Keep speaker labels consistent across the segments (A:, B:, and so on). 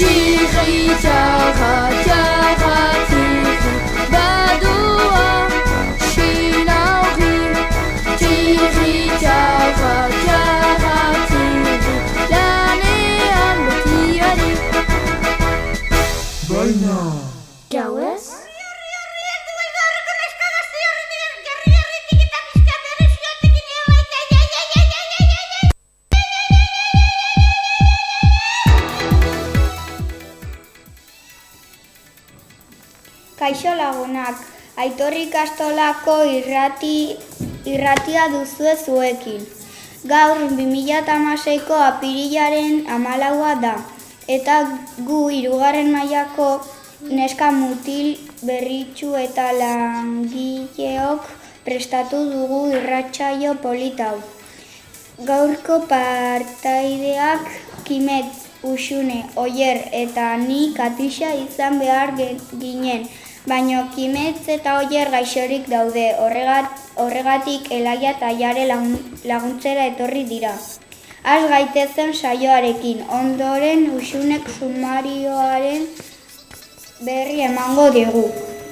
A: Kaixo lagunak, Aitor ikastolako irratia duzue zuekin. Gaur 2016ko apirilaren 14 da, eta gu 3. mailako neska mutil berritsu eta langileok prestatu dugu irratsaio polit hau. Gaurko partaideak Kimet, Uxune, Oier eta ni Katixa izan behar ginen, baina Kimetz eta Oier gaixorik daude, horregatik Elaia eta Jare laguntzera etorri dira. Az gaitezen saioarekin, ondoren Uxunek sumarioaren berri emango digu.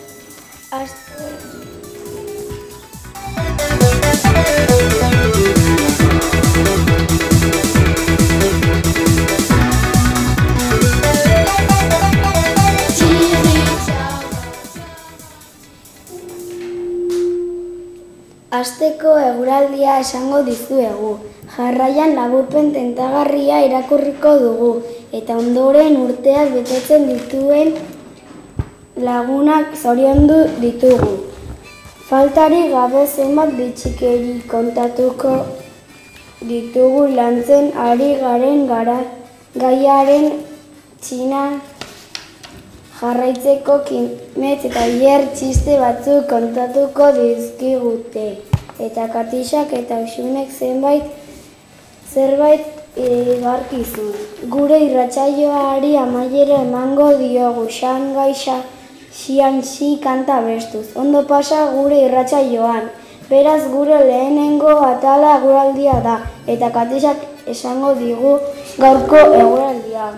B: Asteko eguraldia esango dizuegu. Jarraian laburpen tentagarria irakurriko dugu, eta ondoren urteak betetzen dituen lagunak zoriondu ditugu. Faltari gabe zenbat bitxikeri kontatuko ditugu lantzen ari garen gaiaren txinan jarraitzeko Kimet eta Oier txiste batzuk kontatuko dizkigute. Eta Katixak eta Uxunek zerbait igarkizun. Gure irratsaioari amaiera emango diogu Shanghai Xianxi kanta bestuz. Ondo pasa gure irratsaioan. Beraz gure lehenengo atala eguraldia da. Eta Katixak esango digu gaurko eguraldia.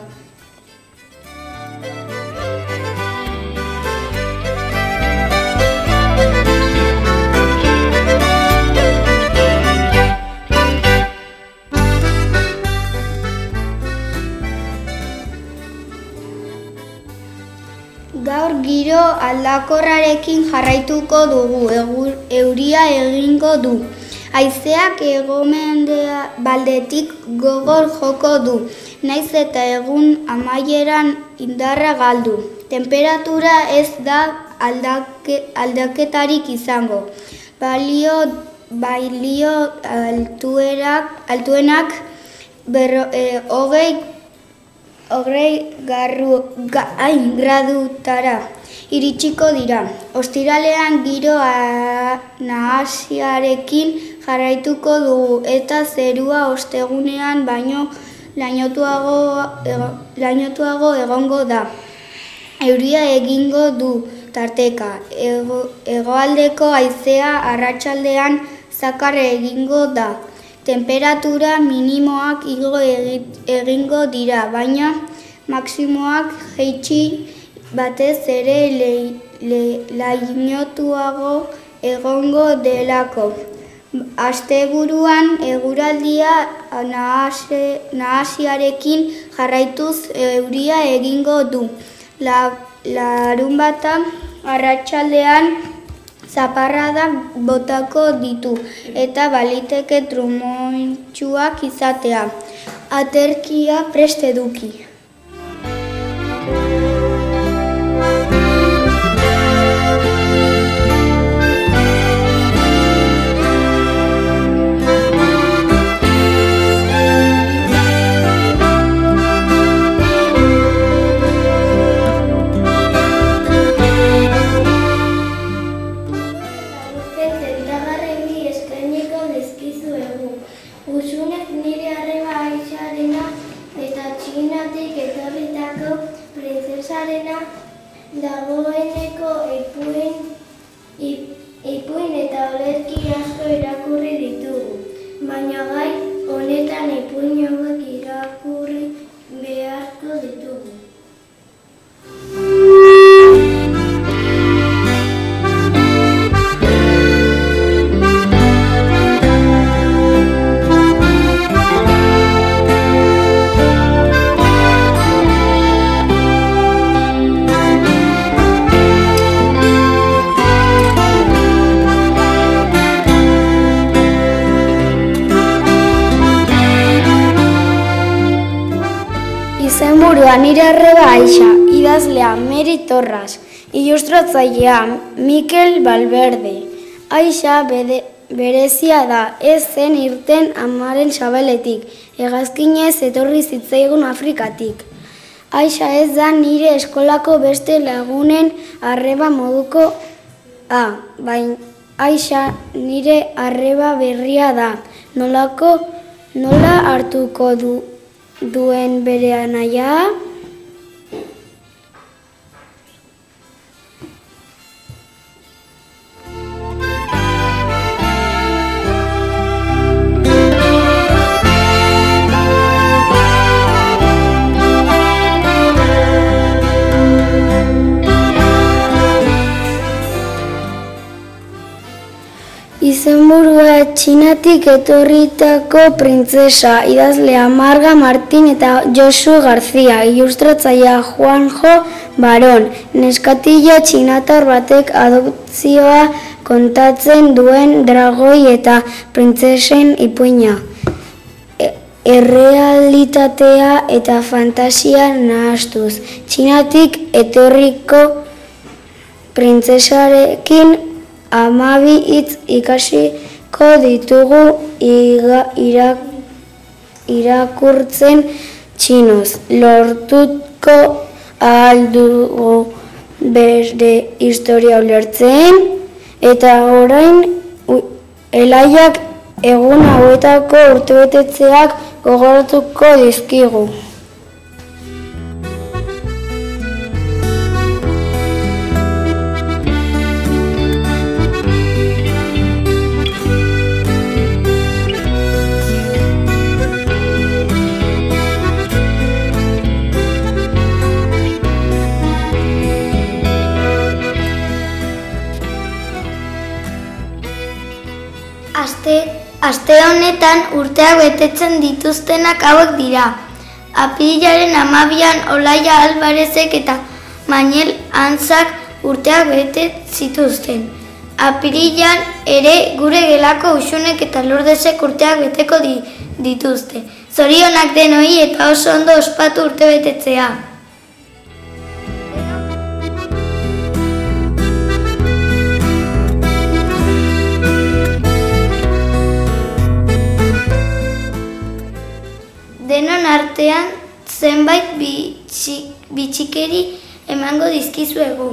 A: Gaur giro aldakorrarekin jarraituko dugu, euria egingo du. Haizeak hego-mendebaldetik gogor joko du, naiz eta egun amaieran indarra galdu. Temperatura ez da aldaketarik izango. Balio altuenak 20 gradutara iritsiko dira. Ostiralean giro nahasiarekin jarraituko dugu eta zerua ostegunean baino lainotuago egongo da. Euria egingo du tarteka. Hegoaldeko haizea arratsaldean zakar egingo da. Temperatura minimoak igo egingo dira, baina maksimoak jaitsi batez ere lainotuago egongo delako. Asteburuan eguraldia nahasiarekin jarraituz euria egingo du. Larunbata arratsaldean zaparradak botako ditu eta baliteke trumoitsuak izatea. Aterkia prest eduki.
B: Uxunek nire arreba Aixarena eta Txinatik etorritako printzesarena dagoeneko ipuin eta olerki asko irakurri ditugu. Baina gai honetan ipuin hauek irakurri beharko ditugu. Saluda, nire arreba Aixa, idazlea Meri Torras, ilustratzailea Mikel Valverde. Aixa berezia da, ez zen irten amaren sabeletik, hegazkinez etorri zitzaigun Afrikatik. Aixa ez da nire eskolako beste lagunen arreba moduko baina Aixa nire arreba berria da. Nola hartuko duen bere anaia? Izenburua Txinatik etorritako printzesa, idazlea Marga Martin eta Josu Garzia, ilustratzailea Juanjo Baron, neskatila txinatar batek adopzioa kontatzen duen dragoi eta printzesen ipuina. Errealitatea eta fantasia nahastuz, Txinatik etorriko printzesarekin 12 hitz ikasiko ditugu irakurtzen txinoz. Lortuko ahal dugu bere historia ulertzen, eta orain Elaiak egun hauetako urtebetetzeak gogoratuko dizkigu.
A: Aste honetan urteak betetzen dituztenak hauek dira. Apirilaren 12an Olaia Alvarezek eta Manuel Antzak urteak bete zituzten. Apirilan ere gure gelako Uxunek eta Lurdesek urteak beteko dituzte. Zorionak denoi eta oso ondo ospatu urte betetzea. Denon artean zenbait bitxikeri emango dizkizuegu.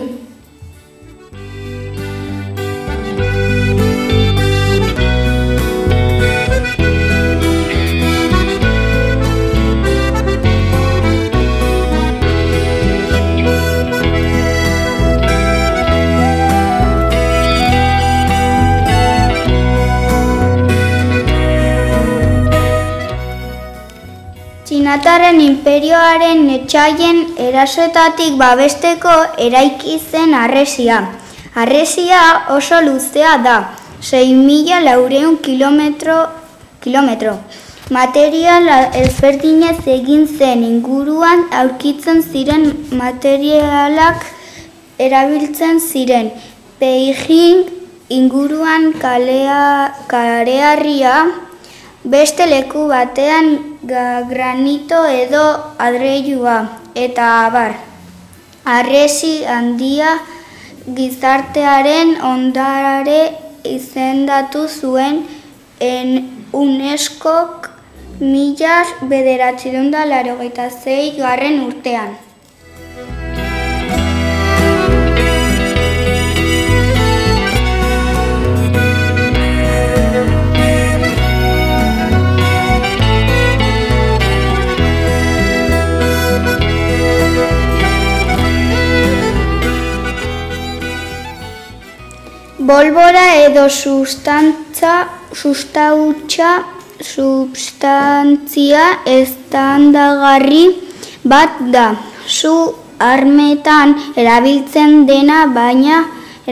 A: Txinatarren inperioaren etsaien erasoetatik babesteko eraiki zen harresia. Harresia oso luzea da, 6.400 kilometro. Material ezberdinez egin zen, inguruan aurkitzen ziren materialak erabiltzen ziren. Beijing inguruan kareharria, beste leku batean granito edo adreilua eta abar. Harresi handia gizartearen ondare izendatu zuen UNESCOk 1986 urtean. Bolbora edo substantzia eztandagarri bat da. Su armetan erabiltzen dena, baina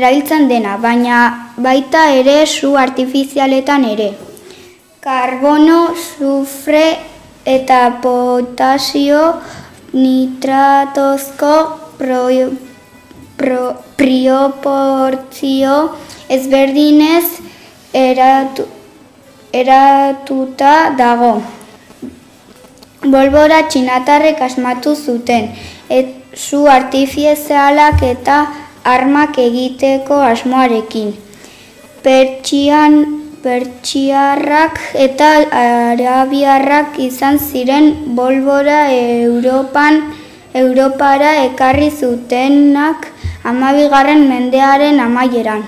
A: baita ere su artifizialetan ere. Karbono, sufre eta potasio nitratozko proportzio ezberdinez eratuta dago.
C: Bolbora txinatarrek asmatu zuten, su artifizialak eta armak egiteko asmoarekin. Pertsiarrak eta arabiarrak izan ziren bolbora Europara ekarri zutenak 12. mendearen amaieran.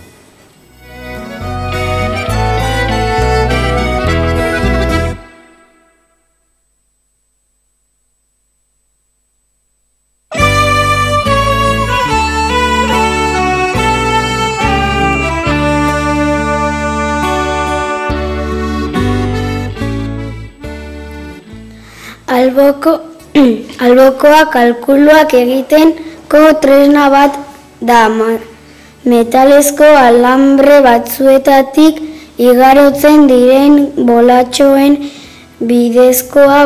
B: Albokoa kalkuluak egiteko tresna bat da. Metalezko alambre batzuetatik igarotzen diren bolatxoen bidezkoa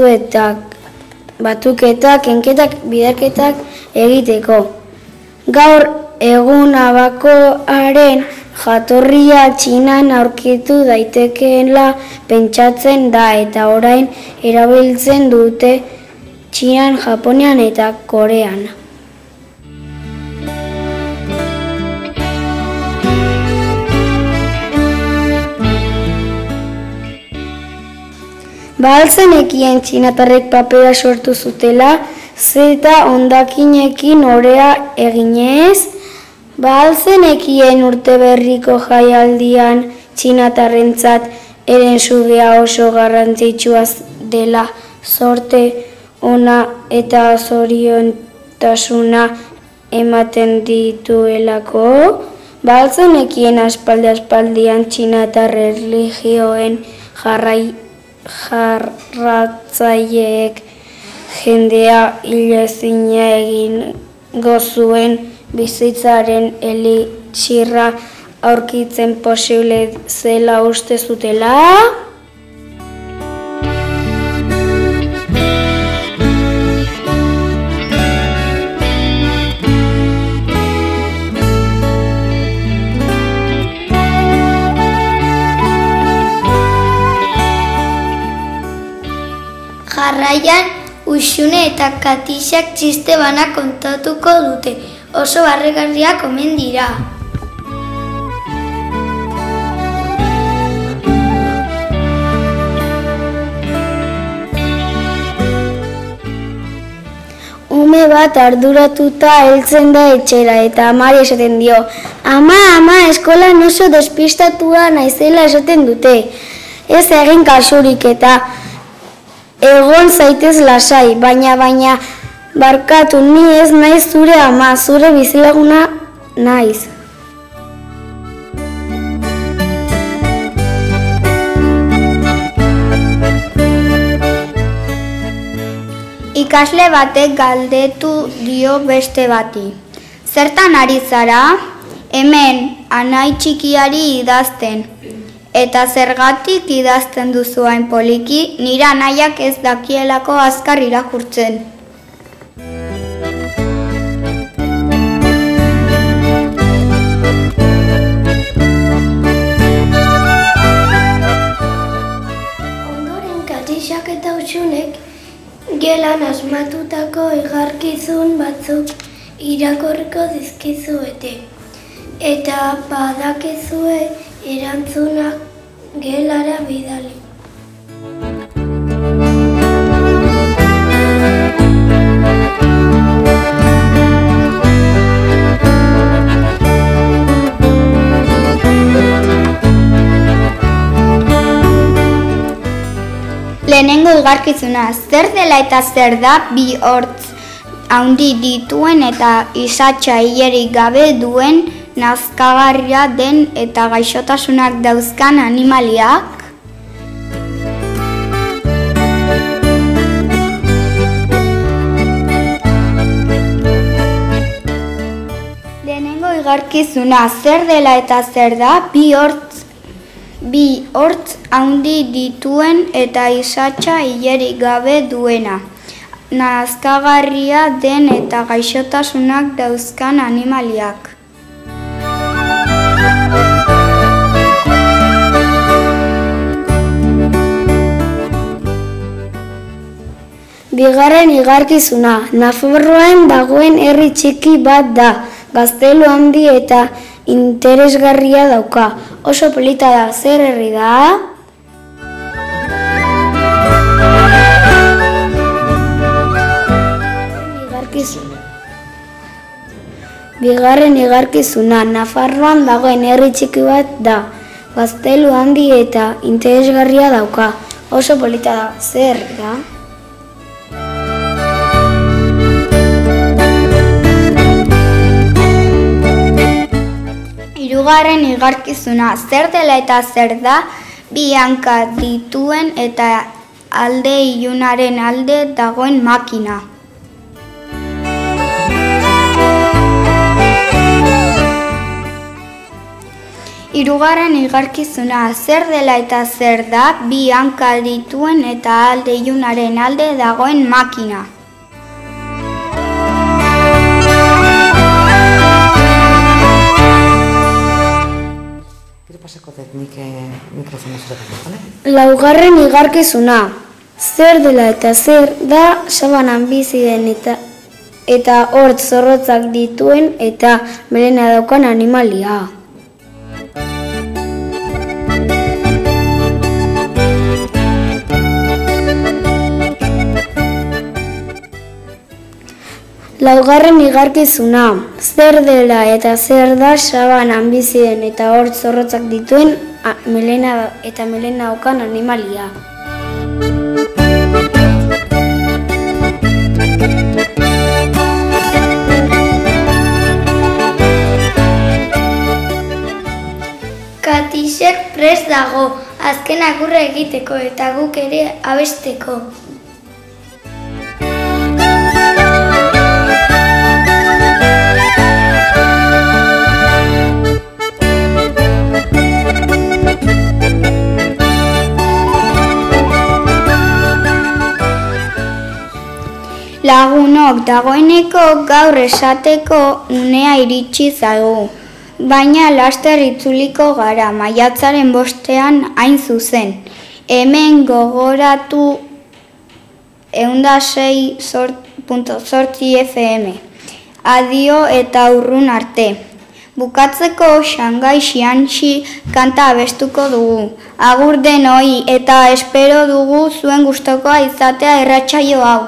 B: batuketak, kenketak, biderketak egiteko. Gaur egun abakoaren jatorria Txinan aurkitu daitekeela pentsatzen da eta orain erabiltzen dute Txinan, Japonian eta Korean. Ba al zenekien txinatarrek papera sortu zutela, zeta hondakinekin orea eginez? Ba al zenekien urteberriko jaialdian txinatarrentzat herensugea oso garrantzitsua dela, zorte ona eta zoriontasuna ematen dituelako? Ba al zenekien aspaldian txinatar erlijioen jarratzaileek jendea hilezina egingo zuen bizitzaren elixirra aurkitzen posible zela uste zutela?
A: Jarraian, Uxune eta Katixak txiste bana kontatuko dute, oso barregarriak omen dira.
B: Ume bat arduratuta heltzen da etxera eta amari esaten dio, Ama, eskolan oso despistatua naizela esaten dute. Ez egin kasurik eta egon zaitez lasai, baina barkatu, ni ez naiz zure ama, zure bizilaguna naiz.
C: Ikasle batek galdetu dio beste bati. Zertan ari zara? Hemen anai txikiari idazten. Eta zergatik idazten duzu hain poliki, nire anaiak ez dakielako azkar irakurtzen.
A: Ondoren Katixak eta Uxunek gelan asmatutako igarkizun batzuk irakurriko dizkizuete. Eta badakezue erantzunak gelara bidali.
C: Lehenengo igarkizuna, zer dela eta zer da bi hortz handi dituen eta isatsa hilerik gabe duen nazkagarria den eta gaixotasunak dauzkan animaliak? Lehenengo igarkizuna, zer dela eta zer da bi hortz handi dituen eta isatsa hilerik gabe duena, nazkagarria den eta gaixotasunak dauzkan animaliak.
B: Bigarren igarkizuna, Nafarroan dagoen herri txiki bat da, gaztelu handi eta interesgarria dauka. Oso polita da, zer herri da? Bigarren igarkizuna, Nafarroan dagoen herri txiki bat da, gaztelu handi eta interesgarria dauka. Oso polita da, zer herri da?
C: Hirugarren igarkizuna, zer dela eta zer da, bi hanka dituen eta alde ilunaren alde dagoen makina. Hirugarren igarkizuna, zer dela eta zer da, bi hanka dituen eta alde ilunaren alde dagoen makina.
B: Laugarren igarkizuna, zer dela eta zer da sabanan bizi den eta hortz zorrotzak dituen eta melena daukan animalia. Laugarren igarkizuna, zer dela eta zer da sabanan bizi den eta hortz zorrotzak dituen melena daukan animalia.
A: Katixek prest dago, azken agurra egiteko eta guk ere abesteko.
C: Lagunok, dagoeneko gaur esateko unea iritsi zaigu, baina laster itzuliko gara maiatzaren 5ean hain zuzen. Hemen gogoratu 106.8 FM. Adio eta urrun arte. Bukatzeko Shanghai Xianxi kanta abestuko dugu. Agur denoi eta espero dugu zuen gustokoa izatea irratsaio hau.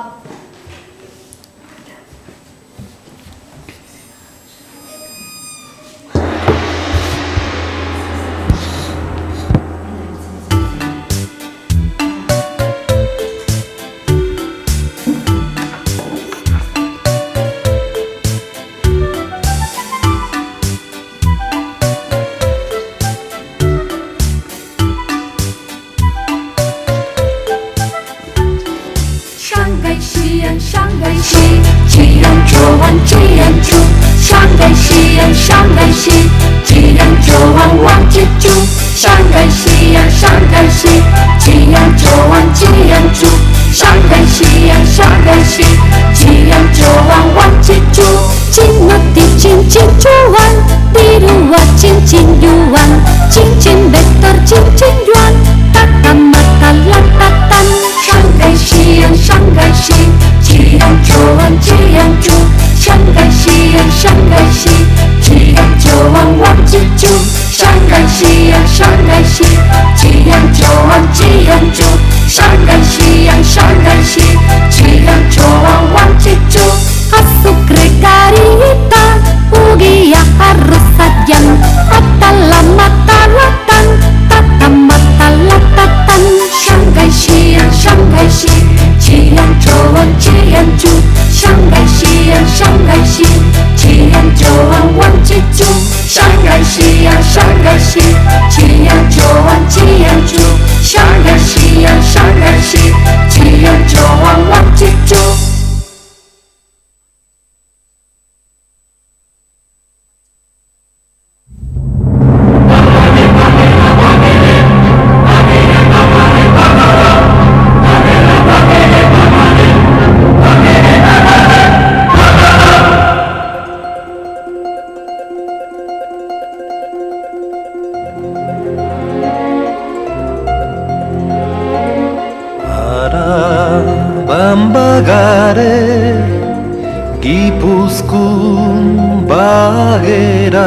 D: Gipuzkoan bagera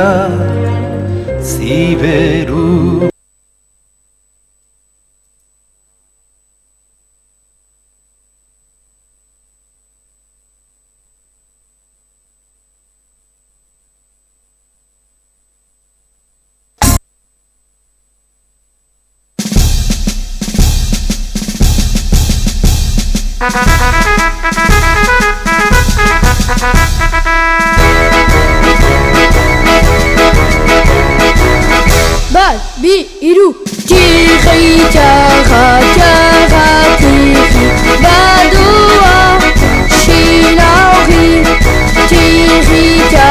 D: ziberu.
E: Bat, bi, hiru. Txirri, txarra, txarra, txirri, badoa, xinauri, txirri, txarra.